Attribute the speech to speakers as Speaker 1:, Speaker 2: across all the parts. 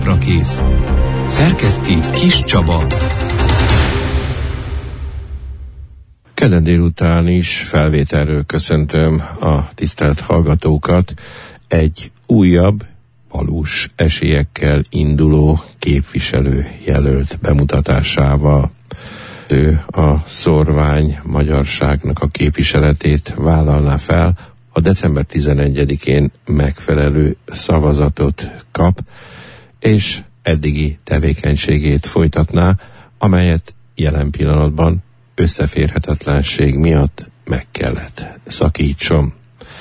Speaker 1: Naprakész. Szerkeszti Kis Csaba.
Speaker 2: Kedden délután is felvételről köszöntöm a tisztelt hallgatókat. Egy újabb, valós esélyekkel induló képviselő jelölt bemutatásával. Ő a szorvány magyarságnak a képviseletét vállalná fel, a december 11-én megfelelő szavazatot kap, és eddigi tevékenységét folytatná, amelyet jelen pillanatban összeférhetetlenség miatt meg kellett szakítson.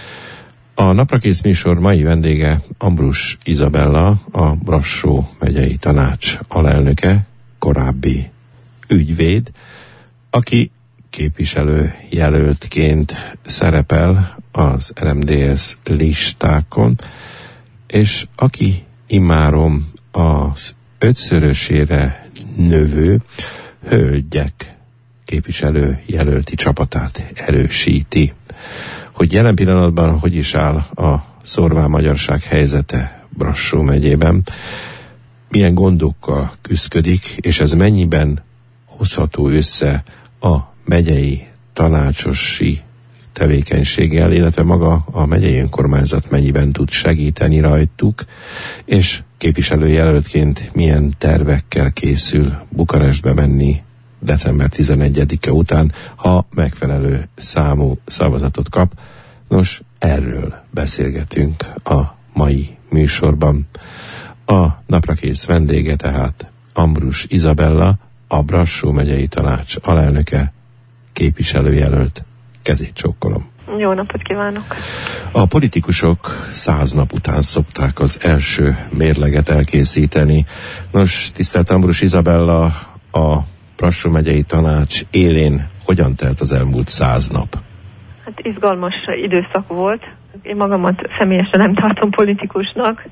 Speaker 2: A Naprakész műsor mai vendége Ambrus Izabella, a Brassó megyei tanács alelnöke, korábbi ügyvéd, aki képviselő jelöltként szerepel az RMDSZ listákon, és aki immáron az 5-szörösére növő hölgyek képviselő jelölti csapatát erősíti. Hogy jelen pillanatban hogy is áll a szorván magyarság helyzete Brassó megyében, milyen gondokkal küszködik, és ez mennyiben hozható össze a megyei tanácsosi tevékenységgel, illetve maga a megyei önkormányzat mennyiben tud segíteni rajtuk, és képviselőjelöltként milyen tervekkel készül Bukarestbe menni december 11-e után, ha megfelelő számú szavazatot kap. Nos, erről beszélgetünk a mai műsorban. A Naprakész vendége tehát Ambrus Izabella, a Brassó megyei tanács alelnöke, képviselőjelölt. Kezét csókolom.
Speaker 3: Jó napot kívánok!
Speaker 2: A politikusok 100 nap után szokták az első mérleget elkészíteni. Nos, tisztelt Ambrus Izabella, a Brassó megyei tanács élén hogyan telt az elmúlt 100 nap?
Speaker 3: Hát izgalmas időszak volt. Én magamat személyesen nem tartom politikusnak,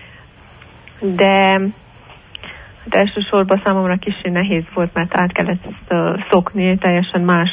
Speaker 3: de hát elsősorban számomra kicsi nehéz volt, mert át kellett szokni teljesen más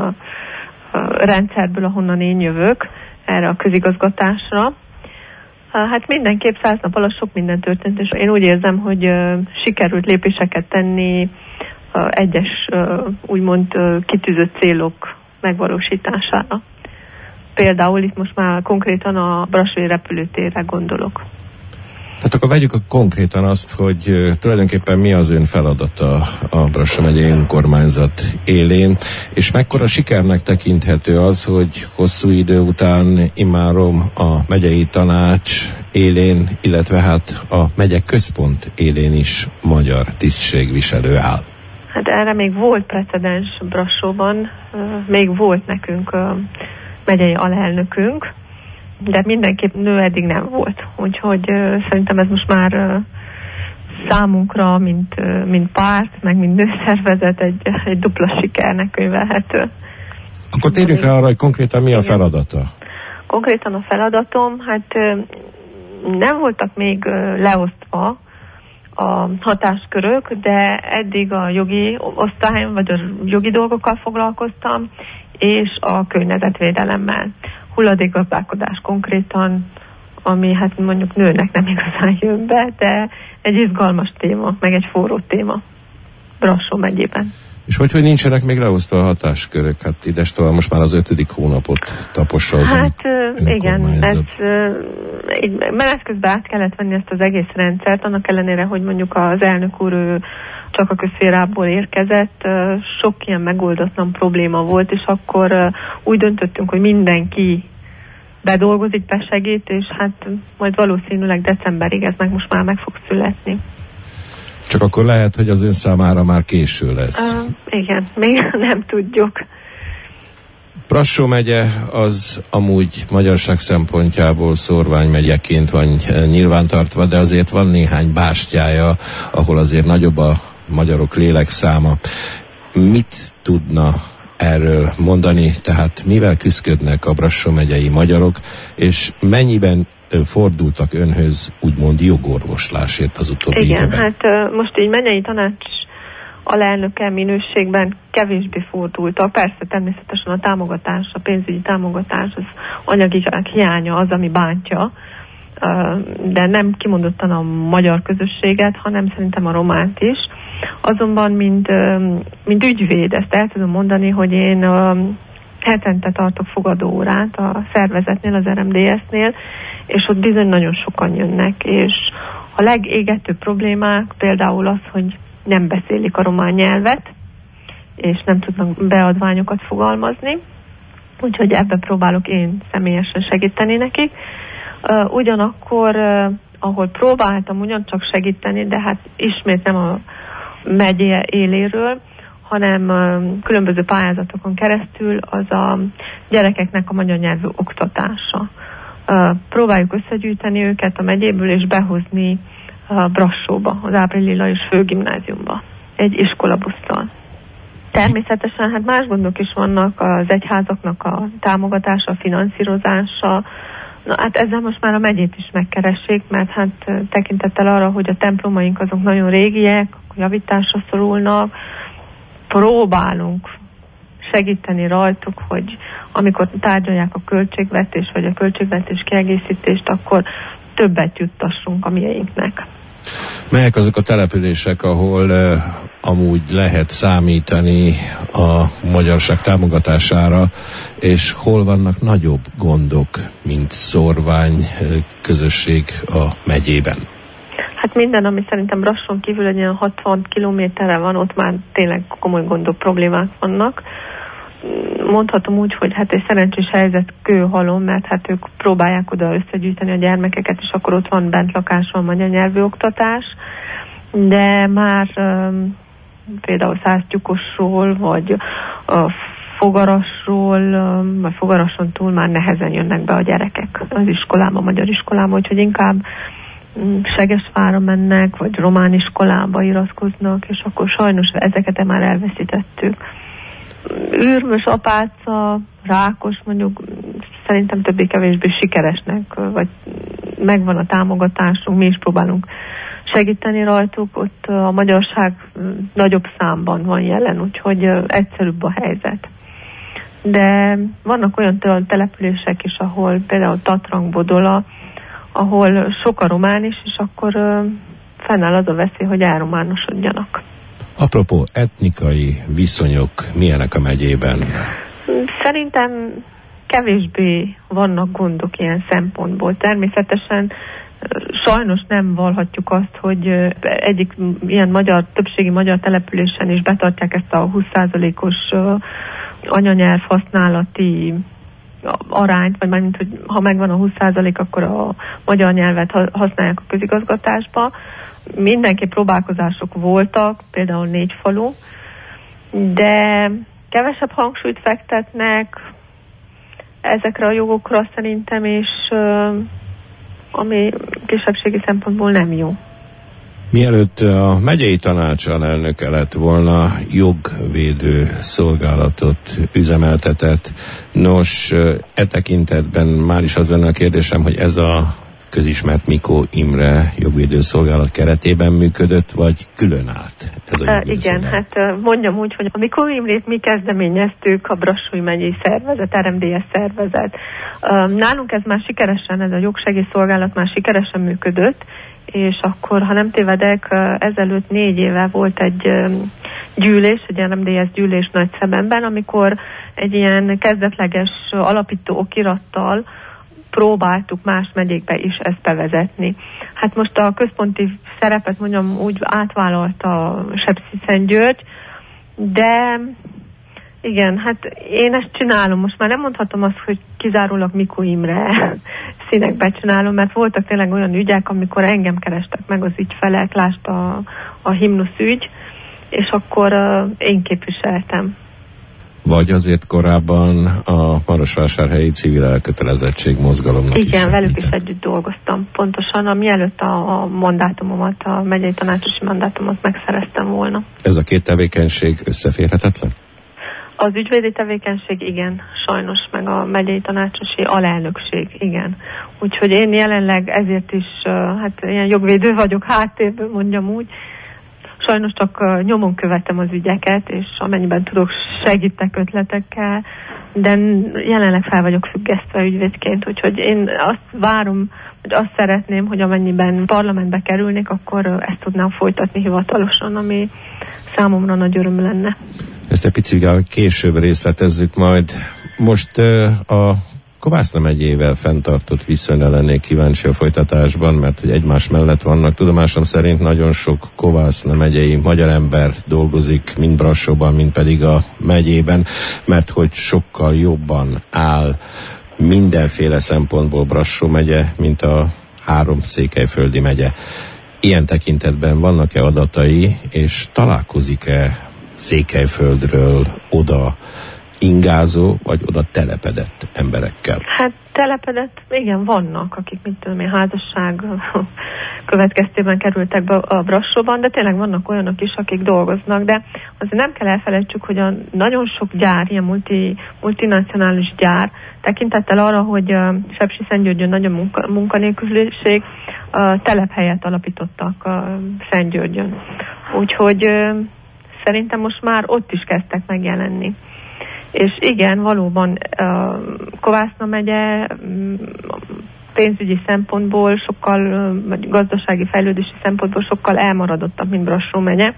Speaker 3: rendszerből, ahonnan én jövök, erre a közigazgatásra. Hát mindenképp 100 nap alatt sok minden történt, és én úgy érzem, hogy sikerült lépéseket tenni egyes úgymond kitűzött célok megvalósítására. Például itt most már konkrétan a brassói repülőtérre gondolok.
Speaker 2: Hát akkor vegyük konkrétan azt, hogy tulajdonképpen mi az ön feladata a Brassó megyei önkormányzat élén, és mekkora sikernek tekinthető az, hogy hosszú idő után immáron a megyei tanács élén, illetve hát a megye központ élén is magyar tisztségviselő áll.
Speaker 3: Hát erre még volt precedens Brassóban, még volt nekünk megyei alelnökünk, de mindenképp nő eddig nem volt. Úgyhogy szerintem ez most már számunkra, mint párt, meg mint nőszervezet egy dupla sikernek könyvelhető.
Speaker 2: Akkor térjünk rá arra, hogy konkrétan mi a feladata?
Speaker 3: Konkrétan a feladatom, hát nem voltak még leosztva a hatáskörök, de eddig a jogi osztályon, vagy a jogi dolgokkal foglalkoztam, és a környezetvédelemmel. Hulladékgazdálkodás konkrétan, ami hát mondjuk nőnek nem igazán jön be, de egy izgalmas téma, meg egy forró téma Brassó megyében.
Speaker 2: És hogy nincsenek még leosztva a hatáskörök? Hát idestől most már az 5. hónapot tapossa az
Speaker 3: igen, így menet közben át kellett venni ezt az egész rendszert, annak ellenére, hogy mondjuk az elnök úr csak a közszférából érkezett, sok ilyen megoldatlan probléma volt, és akkor úgy döntöttünk, hogy mindenki bedolgozik, besegít, és hát majd valószínűleg decemberig ez most már fog születni.
Speaker 2: Csak akkor lehet, hogy az ön számára már késő lesz.
Speaker 3: Igen, még nem tudjuk.
Speaker 2: Brassó megye az amúgy magyarság szempontjából szorvány megyeként van nyilvántartva, de azért van néhány bástyája, ahol azért nagyobb a magyarok lélekszáma. Mit tudna erről mondani, tehát mivel küszködnek a Brassó megyei magyarok, és mennyiben fordultak önhöz úgymond jogorvoslásért az utóbbi időben?
Speaker 3: Igen, hát most így megyei tanács alelnöke minőségben kevésbé fordultak. Persze természetesen a támogatás, a pénzügyi támogatás, az anyagi hiánya az, ami bántja de nem kimondottan a magyar közösséget, hanem szerintem a románt is. Azonban, mint ügyvéd, ezt el tudom mondani, hogy én hetente tartok fogadóórát a szervezetnél, az RMDS-nél, és ott bizony nagyon sokan jönnek, és a legégetőbb problémák például az, hogy nem beszélik a román nyelvet, és nem tudnak beadványokat fogalmazni, úgyhogy ebben próbálok én személyesen segíteni nekik. Ugyanakkor, ahol próbáltam ugyancsak segíteni, de hát ismét nem a megye éléről, hanem különböző pályázatokon keresztül, az a gyerekeknek a magyar nyelvű oktatása. Próbáljuk összegyűjteni őket a megyéből és behozni Brassóba, az Április Lajos főgimnáziumba, egy iskolabusszal. Természetesen hát más gondok is vannak, az egyházaknak a támogatása, a finanszírozása. Na hát ezzel most már a megyét is megkeressék, mert hát tekintettel arra, hogy a templomaink azok nagyon régiek, javításra szorulnak, próbálunk segíteni rajtuk, hogy amikor tárgyalják a költségvetést, vagy a költségvetés kiegészítést, akkor többet juttassunk a mieinknek.
Speaker 2: Melyek azok a települések, ahol amúgy lehet számítani a magyarság támogatására, és hol vannak nagyobb gondok, mint szórvány közösség a megyében?
Speaker 3: Hát minden, ami szerintem Brasson kívül egy ilyen 60 kilométerre van, ott már tényleg komoly gondok, problémák vannak. Mondhatom úgy, hogy hát egy szerencsés helyzet Kőhalom, mert hát ők próbálják oda összegyűjteni a gyermekeket, és akkor ott van bentlakásban magyar nyelvű oktatás, de már például Szásztyukosról, vagy Fogarasról, vagy Fogarason túl már nehezen jönnek be a gyerekek az iskolába, a magyar iskolába, úgyhogy inkább Segesvárra mennek, vagy román iskolába iratkoznak, és akkor sajnos ezeket már elveszítettük. Ürmös, Apáca, Rákos mondjuk szerintem többé-kevésbé sikeresnek, vagy megvan a támogatásunk, mi is próbálunk segíteni rajtuk, ott a magyarság nagyobb számban van jelen, úgyhogy egyszerűbb a helyzet. De vannak olyan települések is, ahol például Tatrang, Bodola, ahol sok a román is, és akkor fennáll az a veszély, hogy elrománosodjanak.
Speaker 2: Apropó etnikai viszonyok, milyenek a megyében?
Speaker 3: Szerintem kevésbé vannak gondok ilyen szempontból. Természetesen sajnos nem vallhatjuk azt, hogy egyik ilyen többségi magyar településen is betartják ezt a 20%-os anyanyelv használati arányt, vagy mármint, hogy ha megvan a 20%, akkor a magyar nyelvet használják a közigazgatásba. Mindenki próbálkozások voltak, például 4 falu, de kevesebb hangsúlyt fektetnek ezekre a jogokra szerintem, és ami kisebbségi szempontból nem jó.
Speaker 2: Mielőtt a megyei tanács alelnöke lett volna, jogvédő szolgálatot üzemeltetett. Nos, tekintetben már is az lenne a kérdésem, hogy ez a közismert Mikó Imre jogvédő szolgálat keretében működött, vagy külön állt ez a jogvédő
Speaker 3: igen,
Speaker 2: szolgálat?
Speaker 3: hát mondjam úgy, hogy a Mikó Imrét mi kezdeményeztük, a Brassói megyei szervezet, RMDS szervezet. Nálunk ez már sikeresen, ez a jogsegélyszolgálat már sikeresen működött, és akkor, ha nem tévedek, ezelőtt 4 éve volt egy gyűlés, egy RMDS gyűlés Nagyszebenben, amikor egy ilyen kezdetleges alapító okirattal próbáltuk más megyékbe is ezt bevezetni. Hát most a központi szerepet mondjam úgy átvállalta a Sepsiszentgyörgy, de igen, hát én ezt csinálom. Most már nem mondhatom azt, hogy kizárólag Mikó Imre színekbe csinálom, mert voltak tényleg olyan ügyek, amikor engem kerestek meg az ügyfelek, lásd a himnusz ügy, és akkor én képviseltem.
Speaker 2: Vagy azért korábban a Marosvásárhelyi Civil Elkötelezettség Mozgalomnak is
Speaker 3: igen, velük is együtt dolgoztam. Pontosan, mielőtt a mandátumomat, a megyei tanácsosi mandátumot megszereztem volna.
Speaker 2: Ez a 2 tevékenység összeférhetetlen?
Speaker 3: Az ügyvédi tevékenység igen, sajnos, meg a megyei tanácsosi alelnökség, igen. Úgyhogy én jelenleg ezért is, hát ilyen jogvédő vagyok háttérből, mondjam úgy. Sajnos csak nyomon követem az ügyeket, és amennyiben tudok, segítek ötletekkel, de jelenleg fel vagyok függesztve ügyvédként, úgyhogy én azt várom hogy azt szeretném, hogy amennyiben parlamentbe kerülnék, akkor ezt tudnám folytatni hivatalosan, ami számomra nagy öröm lenne.
Speaker 2: Ezt egy picivel később részletezzük majd. Most a Kovászna megyével fenntartott viszonyra lennék kíváncsi a folytatásban, mert hogy egymás mellett vannak. Tudomásom szerint nagyon sok Kovászna megyei magyar ember dolgozik, mind Brassóban, mind pedig a megyében, mert hogy sokkal jobban áll mindenféle szempontból Brassó megye, mint a 3 székelyföldi megye. Ilyen tekintetben vannak-e adatai, és találkozik-e Székelyföldről oda ingázó, vagy oda telepedett emberekkel?
Speaker 3: Hát telepedett, igen, vannak, akik házasság következtében kerültek be a Brassóban, de tényleg vannak olyanok is, akik dolgoznak, de azért nem kell elfelejtsük, hogy a nagyon sok gyár, ilyen multinacionális gyár, tekintettel arra, hogy Sepsiszentgyörgyön nagy a munkanélküliség, telephelyet alapítottak Szentgyörgyön. Úgyhogy szerintem most már ott is kezdtek megjelenni. És igen, valóban Kovászna megye pénzügyi szempontból sokkal, vagy gazdasági fejlődési szempontból sokkal elmaradottabb, mint Brassó megye.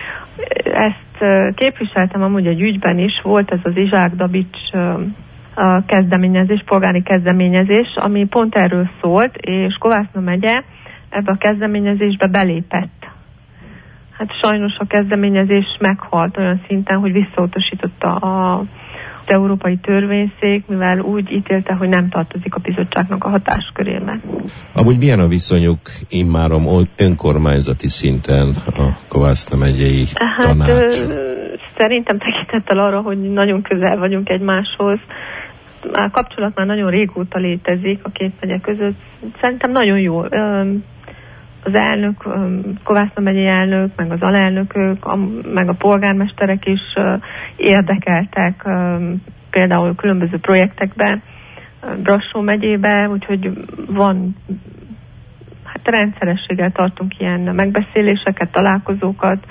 Speaker 3: Ezt képviseltem amúgy egy ügyben is, volt ez az Izsák Dabics kezdeményezés, polgári kezdeményezés, ami pont erről szólt, és Kovászna megye ebbe a kezdeményezésbe belépett. Hát sajnos a kezdeményezés meghalt olyan szinten, hogy visszautasította az Európai Törvényszék, mivel úgy ítélte, hogy nem tartozik a bizottságnak a hatáskörébe.
Speaker 2: Amúgy milyen a viszonyuk immáron önkormányzati szinten a Kovászna megyei tanács?
Speaker 3: Szerintem tekintettel arra, hogy nagyon közel vagyunk egymáshoz, a kapcsolat már nagyon régóta létezik a két megye között. Szerintem nagyon jó. Az elnök, Kovászna megyei elnök, meg az alelnökök, meg a polgármesterek is érdekeltek például különböző projektekben Brassó megyébe, úgyhogy van, hát rendszerességgel tartunk ilyen megbeszéléseket, találkozókat,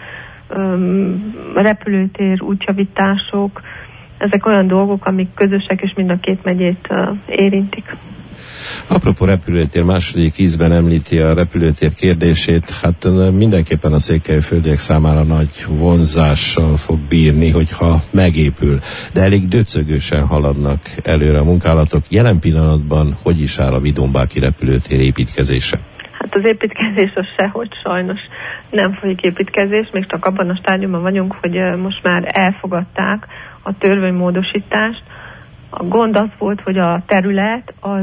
Speaker 3: repülőtér, útjavítások, ezek olyan dolgok, amik közösek és mind a két megyét érintik.
Speaker 2: Apropó repülőtér, második ízben említi a repülőtér kérdését, hát mindenképpen a székelyföldiek számára nagy vonzással fog bírni, hogyha megépül, de elég döcögősen haladnak előre a munkálatok. Jelen pillanatban hogy is áll a Vidonbáki repülőtér építkezése?
Speaker 3: Hát az építkezés az sehogy sajnos nem folyik építkezés, még csak abban a stádiumban vagyunk, hogy most már elfogadták a törvénymódosítást. A gond az volt, hogy a terület az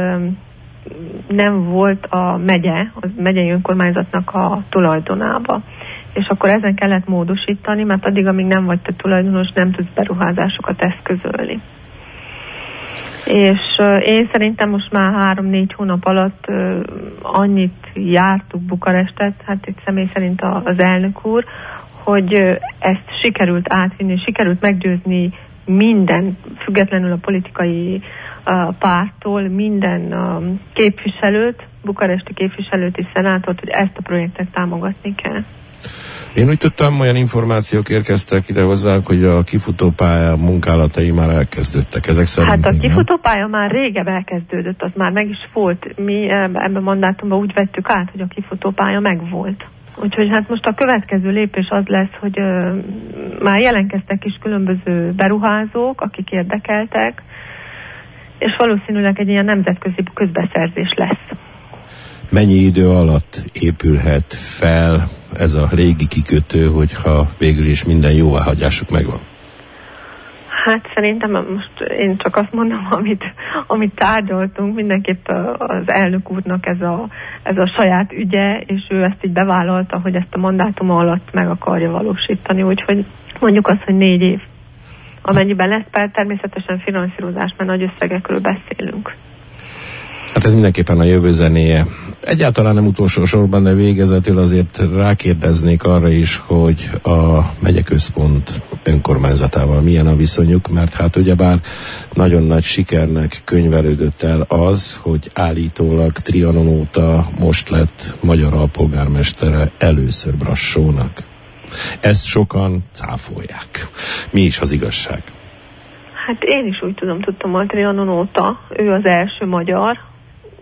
Speaker 3: nem volt a megyei önkormányzatnak a tulajdonába. És akkor ezen kellett módosítani, mert addig, amíg nem vagy te tulajdonos, nem tudsz beruházásokat eszközölni. És én szerintem most már 3-4 hónap alatt annyit jártuk Bukarestet, hát itt személy szerint az elnök úr, hogy ezt sikerült átvinni, sikerült meggyőzni minden, függetlenül a politikai párttól, minden képviselőt, bukaresti képviselőt és szenátort, hogy ezt a projektet támogatni kell.
Speaker 2: Én úgy tudtam, olyan információk érkeztek ide hozzánk, hogy a kifutópálya munkálatai már elkezdődtek. Ezek szerint
Speaker 3: hát a kifutópálya már régebb elkezdődött, az már meg is volt. Mi ebben a mandátumban úgy vettük át, hogy a kifutópálya megvolt. Úgyhogy hát most a következő lépés az lesz, hogy már jelentkeztek is különböző beruházók, akik érdekeltek, és valószínűleg egy ilyen nemzetközi közbeszerzés lesz.
Speaker 2: Mennyi idő alatt épülhet fel ez a régi kikötő, hogyha végül is minden jóváhagyásuk megvan?
Speaker 3: Hát szerintem most én csak azt mondom, amit tárgyaltunk, mindenképp az elnök úrnak ez a saját ügye, és ő ezt így bevállalta, hogy ezt a mandátum alatt meg akarja valósítani, úgyhogy mondjuk azt, hogy 4 év. Amennyiben lesz természetesen finanszírozás, mert nagy összegekről beszélünk.
Speaker 2: Hát ez mindenképpen a jövő zenéje. Egyáltalán nem utolsó sorban, de végezetül azért rákérdeznék arra is, hogy a megyeközpont önkormányzatával milyen a viszonyuk, mert hát ugyebár nagyon nagy sikernek könyvelődött el az, hogy állítólag Trianon óta most lett magyar alpolgármestere először Brassónak. Ezt sokan cáfolják. Mi is az igazság?
Speaker 3: Hát én is úgy tudtam, hogy Trianon óta ő az első magyar,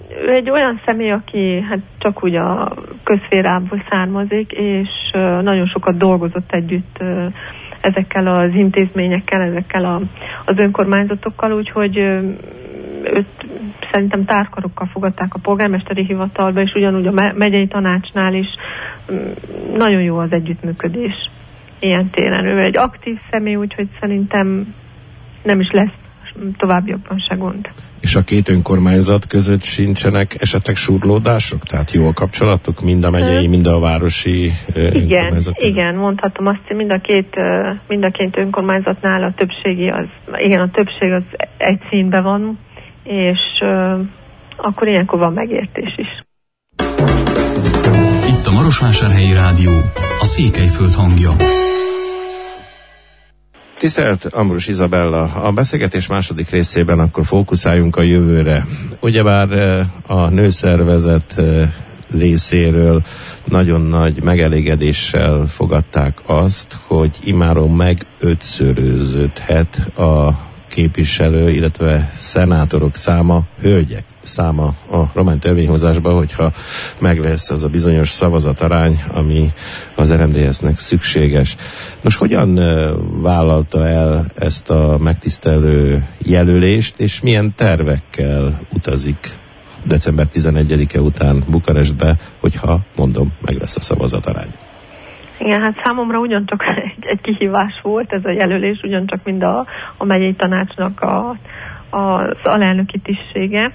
Speaker 3: ő egy olyan személy, aki hát csak úgy a közszférából származik, és nagyon sokat dolgozott együtt ezekkel az intézményekkel, ezekkel az önkormányzatokkal, úgyhogy őt szerintem tárkarokkal fogadták a polgármesteri hivatalba, és ugyanúgy a megyei tanácsnál is nagyon jó az együttműködés ilyen téren. Ő egy aktív személy, úgyhogy szerintem nem is lesz továbbiakban se gond.
Speaker 2: És a két önkormányzat között sincsenek esetleg surlódások? Tehát jó a kapcsolatok mind a megyei, mind a városi önkormányzat között?
Speaker 3: Igen, mondhatom azt, hogy mind a két önkormányzatnál a többség az egy színben van, és akkor ilyenkor van megértés is.
Speaker 1: Itt a Marosvásárhelyi Rádió, a Székelyföld hangja.
Speaker 2: Tisztelt Ambrus Izabella, a beszélgetés második részében akkor fókuszáljunk a jövőre. Ugyebár a nőszervezet részéről nagyon nagy megelégedéssel fogadták azt, hogy immáron meg 5-szöröződhet a képviselő, illetve szenátorok száma, hölgyek száma a román törvényhozásban, hogyha meg lesz az a bizonyos szavazatarány, ami az RMDSZ-nek szükséges. Nos, hogyan vállalta el ezt a megtisztelő jelölést, és milyen tervekkel utazik december 11-e után Bukarestbe, hogyha, mondom, meg lesz a szavazatarány?
Speaker 3: Igen, hát számomra ugyancsak egy kihívás volt ez a jelölés, ugyancsak mind a megyei tanácsnak az alelnöki tisztsége.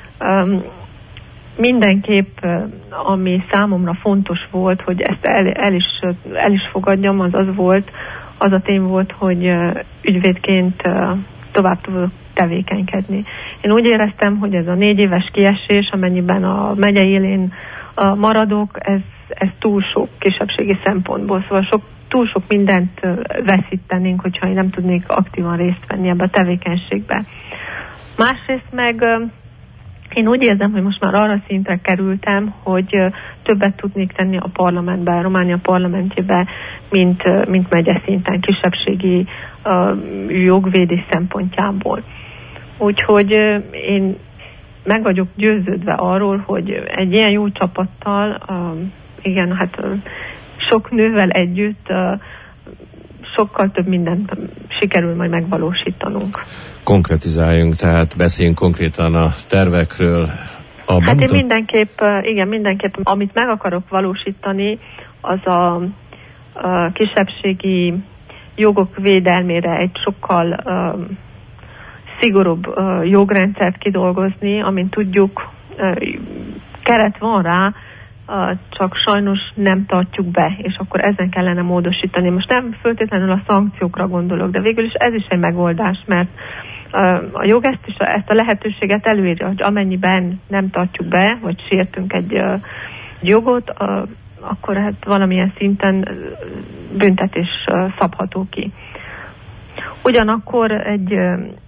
Speaker 3: Mindenképp, ami számomra fontos volt, hogy ezt el is fogadjam, az volt, az a tény volt, hogy ügyvédként tovább tudok tevékenykedni. Én úgy éreztem, hogy ez a 4 éves kiesés, amennyiben a megye élén maradok, ez túl sok kisebbségi szempontból, szóval túl sok mindent veszítenénk, hogyha én nem tudnék aktívan részt venni ebbe a tevékenységbe. Másrészt meg én úgy érzem, hogy most már arra szintre kerültem, hogy többet tudnék tenni a parlamentben, Románia parlamentjében, mint megye szinten, kisebbségi jogvédés szempontjából. Úgyhogy én meg vagyok győződve arról, hogy egy ilyen jó csapattal, igen, hát sok nővel együtt sokkal több mindent sikerül majd megvalósítanunk.
Speaker 2: Konkretizáljunk, tehát beszéljünk konkrétan a tervekről.
Speaker 3: Hát én mindenképp, amit meg akarok valósítani, az a kisebbségi jogok védelmére egy sokkal szigorúbb jogrendszert kidolgozni, amint tudjuk, keret van rá, csak sajnos nem tartjuk be, és akkor ezen kellene módosítani. Most nem feltétlenül a szankciókra gondolok, de végül is ez is egy megoldás, mert a jog ezt a lehetőséget előírja, hogy amennyiben nem tartjuk be, vagy sértünk egy jogot, akkor hát valamilyen szinten büntetés szabható ki. Ugyanakkor egy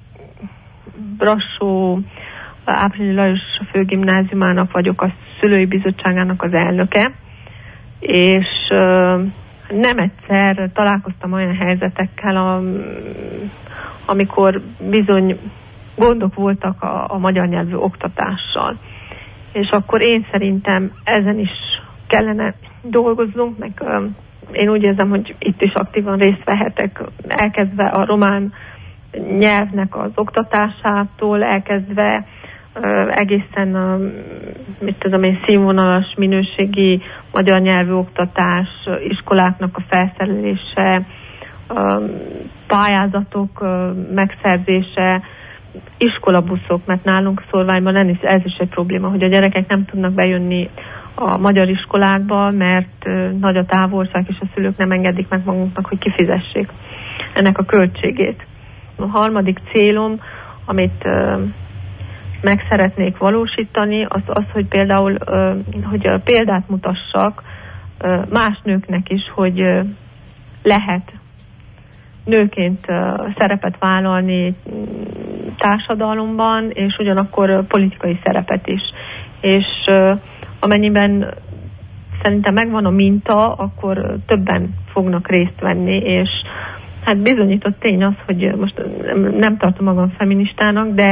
Speaker 3: Brassó Áprilyi Lajos főgimnáziumának vagyok a szülői bizottságának az elnöke, és nem egyszer találkoztam olyan helyzetekkel, amikor bizony gondok voltak a magyar nyelvű oktatással. És akkor én szerintem ezen is kellene dolgoznunk, meg én úgy érzem, hogy itt is aktívan részt vehetek, elkezdve a román nyelvnek az oktatásától, elkezdve egészen színvonalas, minőségi magyar nyelvű oktatás, iskoláknak a felszerelése, pályázatok megszerzése, iskolabuszok, mert nálunk Szorványban ez is egy probléma, hogy a gyerekek nem tudnak bejönni a magyar iskolákba, mert nagy a távolság, és a szülők nem engedik meg magunknak, hogy kifizessék ennek a költségét. A harmadik célom, amit meg szeretnék valósítani, az, hogy például hogy példát mutassak más nőknek is, hogy lehet nőként szerepet vállalni társadalomban, és ugyanakkor politikai szerepet is. És amennyiben szerintem megvan a minta, akkor többen fognak részt venni, és hát bizonyított tény az, hogy most nem tartom magam feministának, de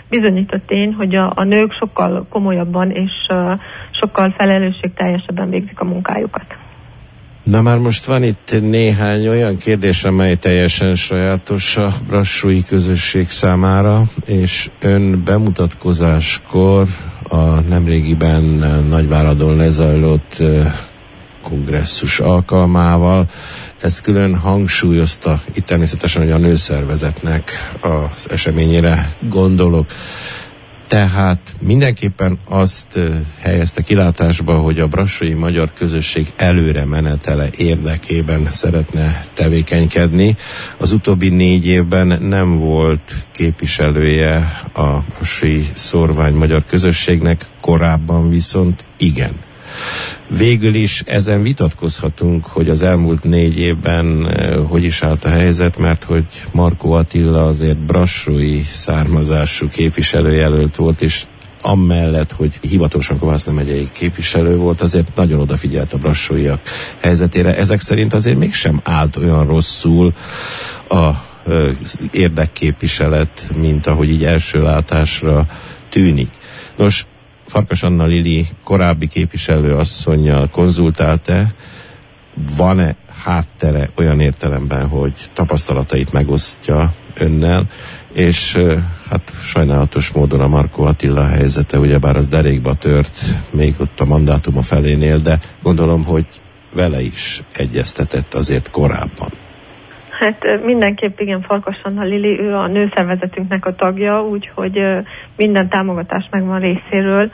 Speaker 3: bizonyított tény, hogy a nők sokkal komolyabban és sokkal felelősségteljesebben végzik a munkájukat.
Speaker 2: Na már most van itt néhány olyan kérdés, amely teljesen sajátos a brassói közösség számára, és ön bemutatkozáskor a nemrégiben Nagyváradon lezajlott kongresszus alkalmával ezt külön hangsúlyozta, itt természetesen, hogy a nőszervezetnek az eseményére gondolok. Tehát mindenképpen azt helyezte kilátásba, hogy a brassói magyar közösség előre menetele érdekében szeretne tevékenykedni. Az utóbbi 4 évben nem volt képviselője a brassói szórvány magyar közösségnek, korábban viszont igen. Végül is ezen vitatkozhatunk, hogy az elmúlt 4 évben hogy is állt a helyzet, mert hogy Markó Attila azért brassói származású képviselőjelölt volt, és amellett, hogy hivatalosan Kovászna megyei képviselő volt, azért nagyon odafigyelt a brassóiak helyzetére. Ezek szerint azért mégsem állt olyan rosszul az érdekképviselet, mint ahogy így első látásra tűnik. Nos, Farkas Anna Lili korábbi képviselőasszonnyal konzultált-e? Van-e háttere olyan értelemben, hogy tapasztalatait megosztja önnel, és hát sajnálatos módon a Markó Attila helyzete, ugyebár az derékba tört még ott a mandátuma felénél, de gondolom, hogy vele is egyeztetett azért korábban.
Speaker 3: Hát mindenképp igen, Farkas Anna Lili, ő a nőszervezetünknek a tagja, úgyhogy minden támogatás megvan részéről.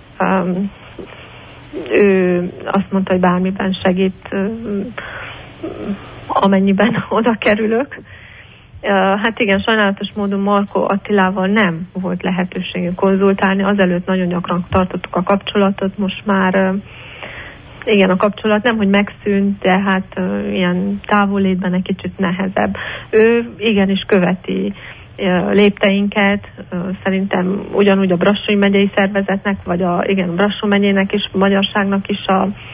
Speaker 3: Ő azt mondta, hogy bármiben segít, amennyiben oda kerülök. Hát igen, sajnálatos módon Markó Attilával nem volt lehetőségünk konzultálni, azelőtt nagyon gyakran tartottuk a kapcsolatot, most már igen, a kapcsolat nem, hogy megszűnt, de hát ilyen távollétben egy kicsit nehezebb. Ő igenis követi lépteinket, szerintem ugyanúgy a Brassói megyei szervezetnek, vagy a Brassó megyének is, a magyarságnak is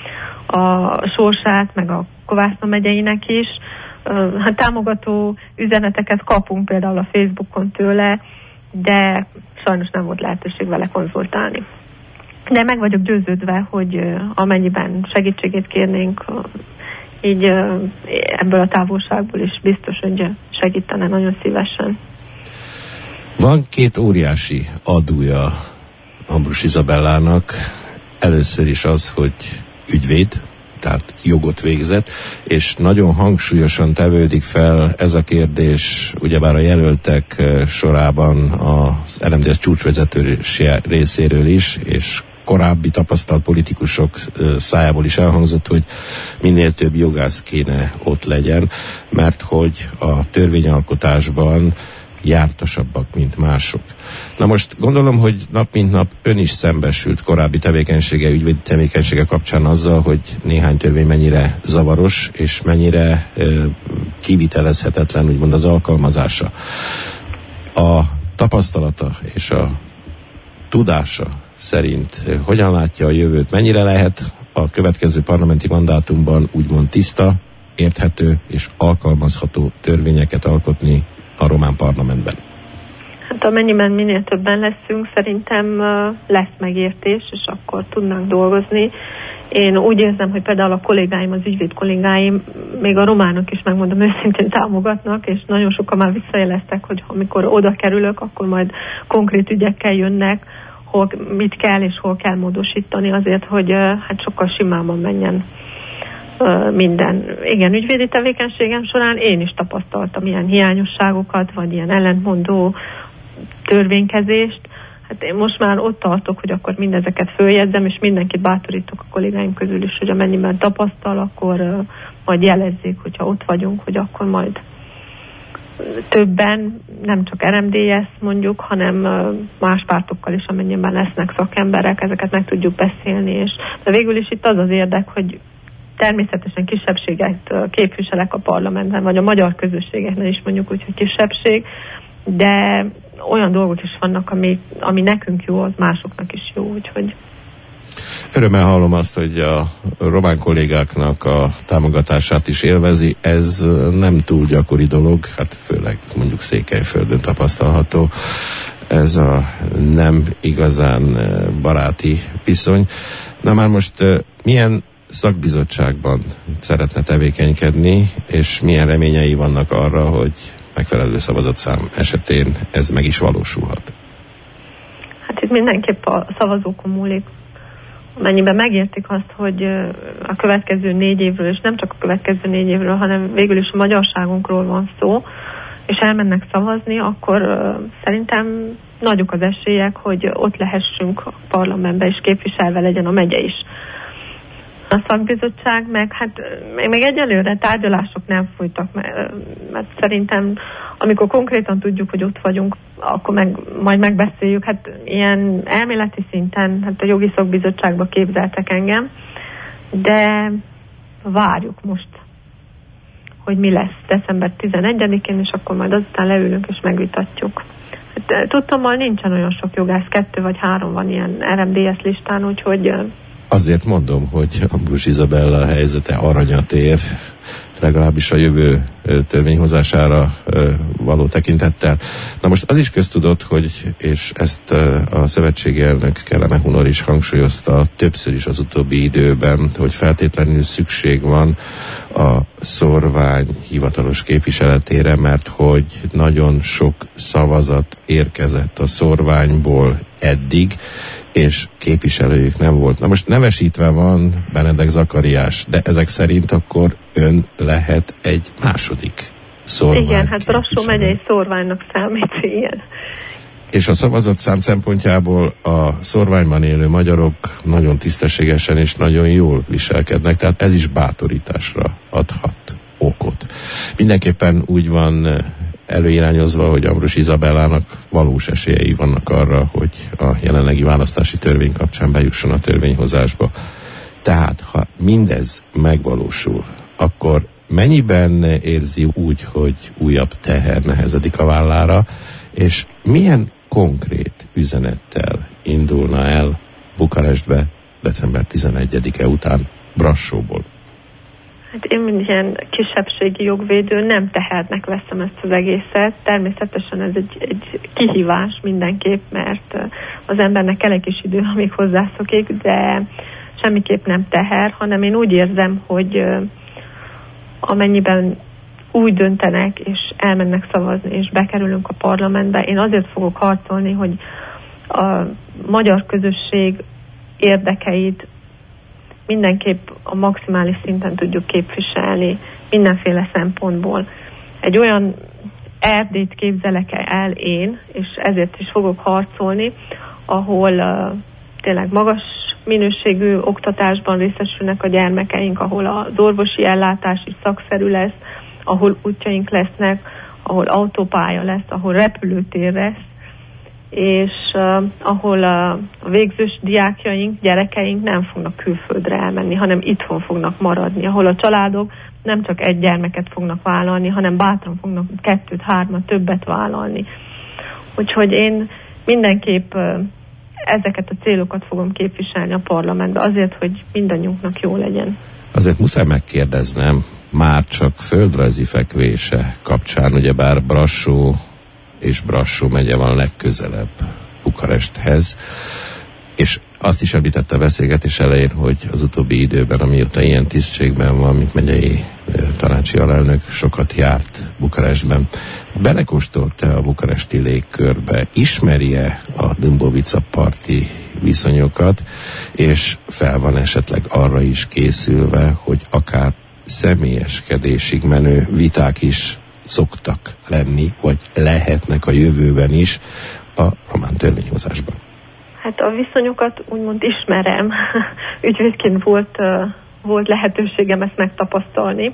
Speaker 3: a sorsát, meg a Kovászna megyeinek is. Hát támogató üzeneteket kapunk például a Facebookon tőle, de sajnos nem volt lehetőség vele konzultálni. De meg vagyok győződve, hogy amennyiben segítségét kérnénk, így ebből a távolságból is biztos, hogy segítene nagyon szívesen.
Speaker 2: Van 2 óriási adója Ambrus Izabellának. Először is az, hogy ügyvéd, tehát jogot végzett, és nagyon hangsúlyosan tevődik fel ez a kérdés, ugyebár a jelöltek sorában az LMDS csúcsvezető részéről is, és korábbi tapasztalt politikusok szájából is elhangzott, hogy minél több jogász kéne ott legyen, mert hogy a törvényalkotásban jártasabbak, mint mások. Na most gondolom, hogy nap mint nap ön is szembesült korábbi tevékenysége, ügyvédi tevékenysége kapcsán azzal, hogy néhány törvény mennyire zavaros, és mennyire kivitelezhetetlen, úgymond az alkalmazása. A tapasztalata és a tudása szerint hogyan látja a jövőt? Mennyire lehet a következő parlamenti mandátumban úgymond tiszta, érthető és alkalmazható törvényeket alkotni a román parlamentben?
Speaker 3: Hát amennyiben minél többen leszünk, szerintem lesz megértés, és akkor tudnánk dolgozni. Én úgy érzem, hogy például a kollégáim, az ügyvéd kollégáim, még a románok is, megmondom őszintén, támogatnak, és nagyon sokan már visszajeleztek, hogy amikor oda kerülök, akkor majd konkrét ügyekkel jönnek, hol mit kell és hol kell módosítani azért, hogy hát sokkal simában menjen minden. Igen, ügyvédi tevékenységem során én is tapasztaltam ilyen hiányosságokat, vagy ilyen ellentmondó törvénykezést. Hát én most már ott tartok, hogy akkor mindezeket följegyzem, és mindenkit bátorítok a kollégáim közül is, hogy amennyiben tapasztal, akkor majd jelezzék, hogyha ott vagyunk, hogy akkor majd többen, nem csak RMDS mondjuk, hanem más pártokkal is, amennyiben lesznek szakemberek, ezeket meg tudjuk beszélni, és de végül is itt az az érdek, hogy természetesen kisebbséget képviselek a parlamentben, vagy a magyar közösségeknél is mondjuk úgy, hogy kisebbség, de olyan dolgok is vannak, ami nekünk jó, az másoknak is jó, úgyhogy...
Speaker 2: Örömmel hallom azt, hogy a román kollégáknak a támogatását is élvezi. Ez nem túl gyakori dolog, hát főleg mondjuk Székelyföldön tapasztalható. ez a nem igazán baráti viszony. Na már most milyen szakbizottságban szeretne tevékenykedni, és milyen reményei vannak arra, hogy megfelelő szavazatszám esetén ez meg is valósulhat?
Speaker 3: Hát itt mindenképp a szavazókon múlik. Amennyiben megértik azt, hogy a következő 4 évről, és nem csak a következő 4 évről, hanem végül is a magyarságunkról van szó, és elmennek szavazni, akkor szerintem nagyok az esélyek, hogy ott lehessünk a parlamentben, és képviselve legyen a megye is. A szakbizottság meg, hát még egyelőre tárgyalások nem folytak, mert szerintem amikor konkrétan tudjuk, hogy ott vagyunk, akkor majd megbeszéljük. Hát ilyen elméleti szinten, hát a jogi szakbizottságba képzeltek engem, de várjuk most, hogy mi lesz december 11-én, és akkor majd azután leülünk és megvitatjuk. Hát, tudtommal nincsen olyan sok jogász, 2 vagy 3 van ilyen RMDS listán, úgyhogy...
Speaker 2: Azért mondom, hogy Ambrus Izabella helyzete aranyat ér, legalábbis a jövő törvényhozására való tekintettel. Na most az is köztudott, hogy, és ezt a szövetségi elnök Kelemen Hunor is hangsúlyozta többször is az utóbbi időben, hogy feltétlenül szükség van a szorvány hivatalos képviseletére, mert hogy nagyon sok szavazat érkezett a szorványból eddig, és képviselőjük nem volt. Na most nevesítve van Benedek Zakariás, de ezek szerint akkor ön lehet egy második szorvány.
Speaker 3: Igen, hát Brassó megyei szorványnak számít, ilyen.
Speaker 2: És a szavazatszám szempontjából a szorványban élő magyarok nagyon tisztességesen és nagyon jól viselkednek, tehát ez is bátorításra adhat okot. Mindenképpen úgy van előirányozva, hogy Ambrus Izabellának valós esélyei vannak arra, hogy a jelenlegi választási törvény kapcsán bejusson a törvényhozásba. Tehát, ha mindez megvalósul, akkor mennyiben érzi úgy, hogy újabb teher nehezedik a vállára, és milyen konkrét üzenettel indulna el Bukarestbe december 11-e után Brassóból?
Speaker 3: Hát én, mint ilyen kisebbségi jogvédő, nem tehernek veszem ezt az egészet. Természetesen ez egy kihívás mindenképp, mert az embernek elég is idő, amíg hozzászokik, de semmiképp nem teher, hanem én úgy érzem, hogy amennyiben úgy döntenek, és elmennek szavazni, és bekerülünk a parlamentbe, én azért fogok harcolni, hogy a magyar közösség érdekeit mindenképp a maximális szinten tudjuk képviselni mindenféle szempontból. Egy olyan Erdélyt képzelek el én, és ezért is fogok harcolni, ahol tényleg magas minőségű oktatásban részesülnek a gyermekeink, ahol az orvosi ellátás is szakszerű lesz, ahol útjaink lesznek, ahol autópálya lesz, ahol repülőtér lesz, és ahol a végzős diákjaink, gyerekeink nem fognak külföldre elmenni, hanem itthon fognak maradni, ahol a családok nem csak egy gyermeket fognak vállalni, hanem bátran fognak 2, 3, többet vállalni. Úgyhogy én mindenképp ezeket a célokat fogom képviselni a parlamentben, azért, hogy mindannyiunknak jó legyen.
Speaker 2: Azért muszáj megkérdeznem, már csak földrajzi fekvése kapcsán, ugyebár Brassó és Brassó megye van legközelebb Bukaresthez, és azt is említette a beszélgetés elején, hogy az utóbbi időben, amióta ilyen tisztségben van, mint megyei tanácsi alelnök, sokat járt Bukarestben. Belekóstolt-e a bukaresti légkörbe? Ismeri-e a Dümbovica parti viszonyokat, és fel van esetleg arra is készülve, hogy akár személyeskedésig menő viták is szoktak lenni, vagy lehetnek a jövőben is a román törvényhozásban? Hát
Speaker 3: a viszonyokat úgymond ismerem. Ügyvédként volt lehetőségem ezt megtapasztalni.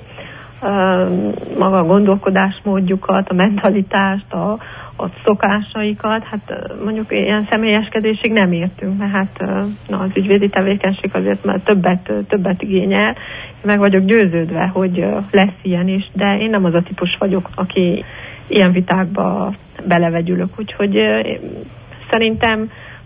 Speaker 3: Maga a gondolkodásmódjukat, a mentalitást, a szokásaikat, hát mondjuk ilyen személyeskedésig nem értünk, mert hát az ügyvédi tevékenység azért már többet igényel. Meg vagyok győződve, hogy lesz ilyen is, de én nem az a típus vagyok, aki ilyen vitákba belevegyülök, úgyhogy szerintem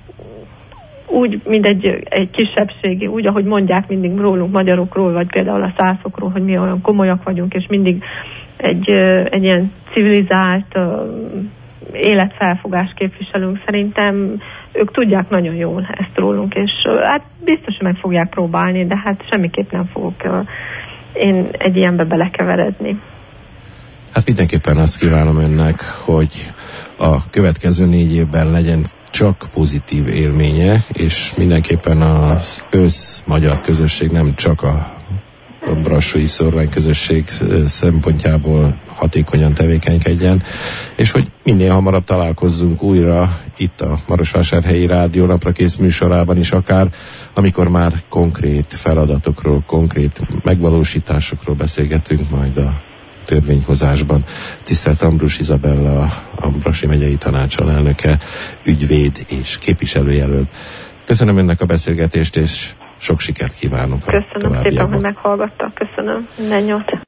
Speaker 3: úgy, mint egy kisebbségi, úgy, ahogy mondják mindig rólunk, magyarokról, vagy például a szászokról, hogy mi olyan komolyak vagyunk, és mindig egy ilyen civilizált életfelfogást képviselünk. Szerintem ők tudják nagyon jól ezt rólunk, és hát biztos, hogy meg fogják próbálni, de hát semmiképp nem fogok én egy ilyenbe belekeveredni. Hát
Speaker 2: mindenképpen azt kívánom önnek, hogy a következő 4 évben legyen csak pozitív élménye, és mindenképpen az magyar közösség nem csak a brassói szórványközösség szempontjából hatékonyan tevékenykedjen, és hogy minél hamarabb találkozzunk újra itt a Marosvásárhelyi Rádió Naprakész műsorában is akár, amikor már konkrét feladatokról, konkrét megvalósításokról beszélgetünk majd a törvényhozásban. Tisztelt Ambrus Izabella, a Brassói megyei tanács alelnöke, ügyvéd és képviselőjelölt. Köszönöm önnek a beszélgetést, és sok sikert kívánok a továbbiakban.
Speaker 3: Köszönöm szépen, hogy meghallgattak. Köszönöm. Minden jót.